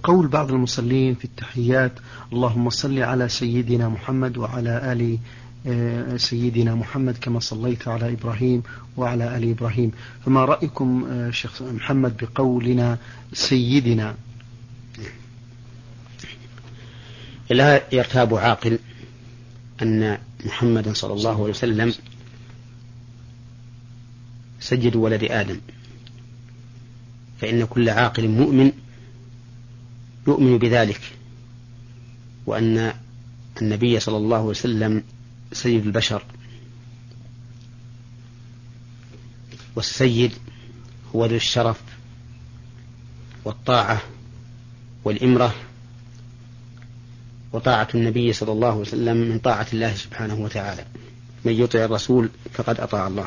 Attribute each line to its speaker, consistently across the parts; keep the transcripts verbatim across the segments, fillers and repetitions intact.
Speaker 1: قول بعض المصلين في التحيات: اللهم صل على سيدنا محمد وعلى آل سيدنا محمد كما صليت على إبراهيم وعلى آل إبراهيم. فما رأيكم شيخ محمد بقولنا سيدنا؟
Speaker 2: لا يرتاب عاقل أن محمدا صلى الله عليه وسلم سيد ولد آدم، فإن كل عاقل مؤمن يؤمن بذلك، وأن النبي صلى الله عليه وسلم سيد البشر، والسيد هو ذو الشرف والطاعة والإمرة، وطاعة النبي صلى الله عليه وسلم من طاعة الله سبحانه وتعالى، من يطع الرسول فقد أطاع الله.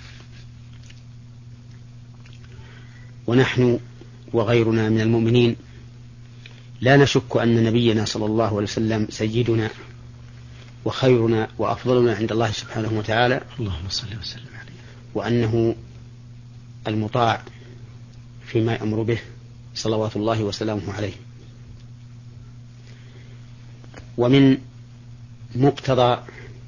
Speaker 2: ونحن وغيرنا من المؤمنين لا نشك أن نبينا صلى الله عليه وسلم سيدنا وخيرنا وأفضلنا عند الله سبحانه وتعالى،
Speaker 1: اللهم صل وسلم عليه،
Speaker 2: وأنه المطاع فيما يأمر به صلوات الله وسلامه عليه. ومن مقتضى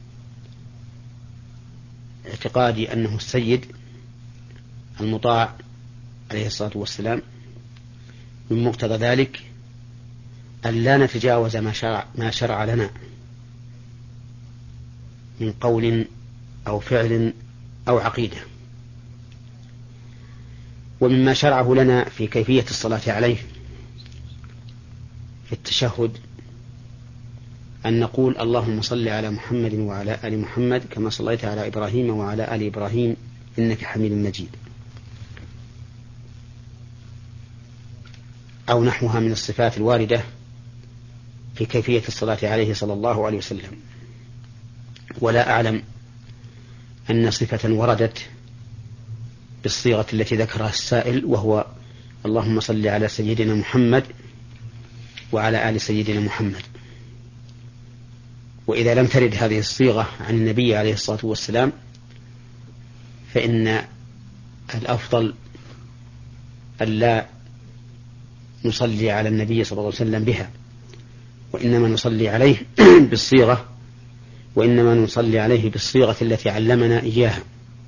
Speaker 2: اعتقادي أنه السيد المطاع عليه الصلاة والسلام، من مقتضى ذلك أن لا نتجاوز ما شرع, ما شرع لنا من قول أو فعل أو عقيدة. ومما شرعه لنا في كيفية الصلاة عليه في التشهد أن نقول: اللهم صل على محمد وعلى آل محمد كما صليت على إبراهيم وعلى آل إبراهيم إنك حميد مجيد، أو نحوها من الصفات الواردة في كيفية الصلاة عليه صلى الله عليه وسلم. ولا أعلم أن صفة وردت بالصيغة التي ذكرها السائل، وهو اللهم صل على سيدنا محمد وعلى آل سيدنا محمد. وإذا لم ترد هذه الصيغة عن النبي عليه الصلاة والسلام فإن الأفضل ألا نصلي على النبي صلى الله عليه وسلم بها، وإنما نصلي عليه بالصيغة وإنما نصلي عليه بالصيغة التي علمنا إياها.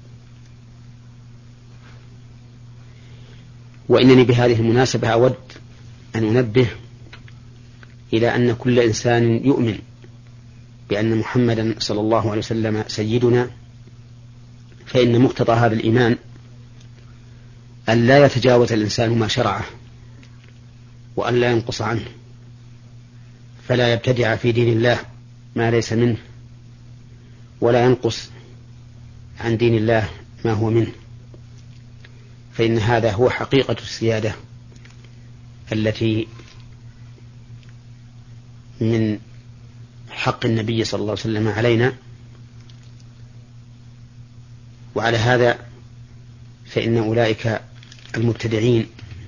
Speaker 2: وإنني بهذه المناسبة أود أن أنبه إلى أن كل إنسان يؤمن بأن محمدا صلى الله عليه وسلم سيدنا، فإن مقتضى هذا الإيمان أن لا يتجاوز الإنسان ما شرعه وأن لا ينقص عنه، فلا يبتدع في دين الله ما ليس منه، ولا ينقص عن دين الله ما هو منه، فإن هذا هو حقيقة السيادة التي من حق النبي صلى الله عليه وسلم علينا. وعلى هذا فإن أولئك المبتدعين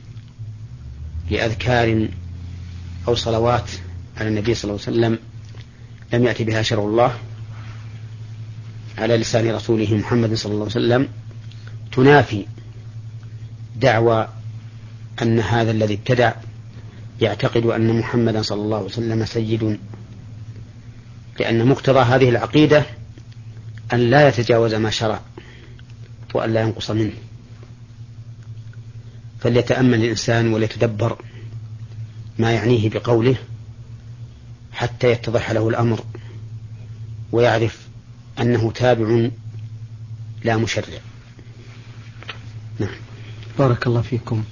Speaker 2: لأذكار أو صلوات على النبي صلى الله عليه وسلم لم يأتي بها شرع الله على لسان رسوله محمد صلى الله عليه وسلم تنافي دعوى أن هذا الذي ابتدع يعتقد أن محمدا صلى الله عليه وسلم سيد، لأن مقتضى هذه العقيدة أن لا يتجاوز ما شرع وأن لا ينقص منه. فليتأمل الإنسان وليتدبر ما يعنيه بقوله حتى يتضح له الأمر ويعرف أنه تابع لا مشرع.
Speaker 1: نعم، بارك الله فيكم.